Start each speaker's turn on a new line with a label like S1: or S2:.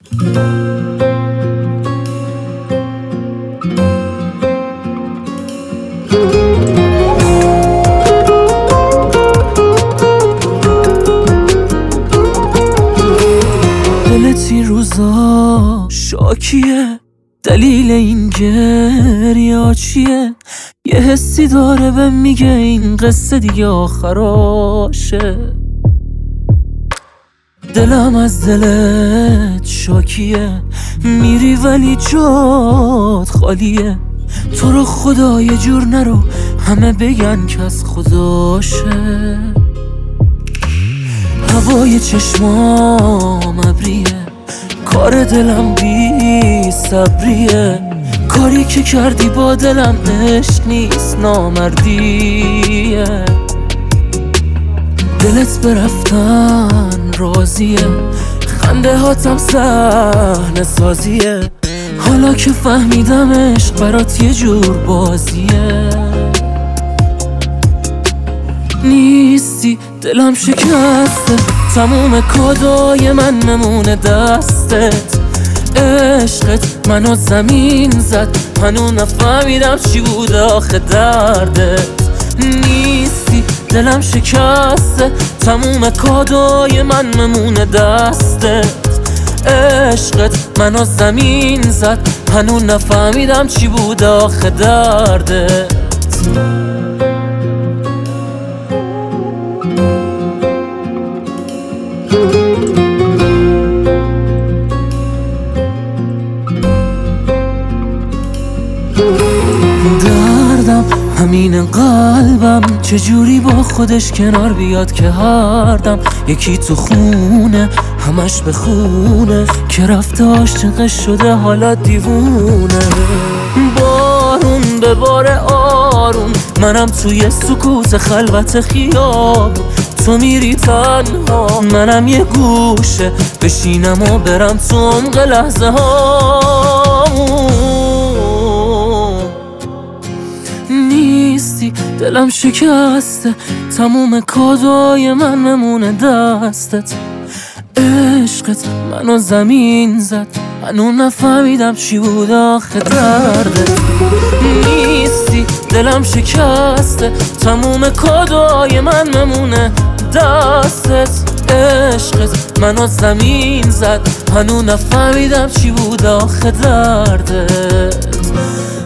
S1: دلت این روزا شاکیه، دلیل این گریه چیه؟ یه حسی داره بهم میگه این قصه دیگه آخراشه. دلم از دلت شاکیه، میری ولی جات خالیه. تو رو خدا یه جور نرو، همه بگن که از خداشه. هوای چشمام ابریه، کار دلم بی صبریه. کاری که کردی با دلم عشق نیست، نامردیه. دلت برفتن راضیه، خنده هاتم صحنه سازیه. حالا که فهمیدم عشق برات یه جور بازیه. نیستی دلم شکسته، تموم کادای من نمونه دستت. عشقت منو زمین زد، هنوز نفهمیدم چی بود آخه دردت. نیستی دلم شکسته، تموم کادای من نمونه دستت. عشقت منو زمین زد، هنوز نفهمیدم چی بود آخه دردت. دردم همین قلبم چجوری با خودش کنار بیاد که هر دم یکی تو خونه همش به خونه که رفته عاشقش شده حالا دیوونه. بارون به بار آروم، منم توی سکوت خلوت خیابون. تو میری تنها، منم یه گوشه بشینم و برم تو عمق لحظه هامون. نیستی دلم شکسته، تموم کادای من نمونه دستت. عشقت منو زمین زد، هنوز نفهمیدم چی بود آخه دردت. نیستی دلم شکسته، تموم کادای من نمونه دستت. عشقت منو زمین زد، هنوز نفهمیدم چی بود آخه دردت.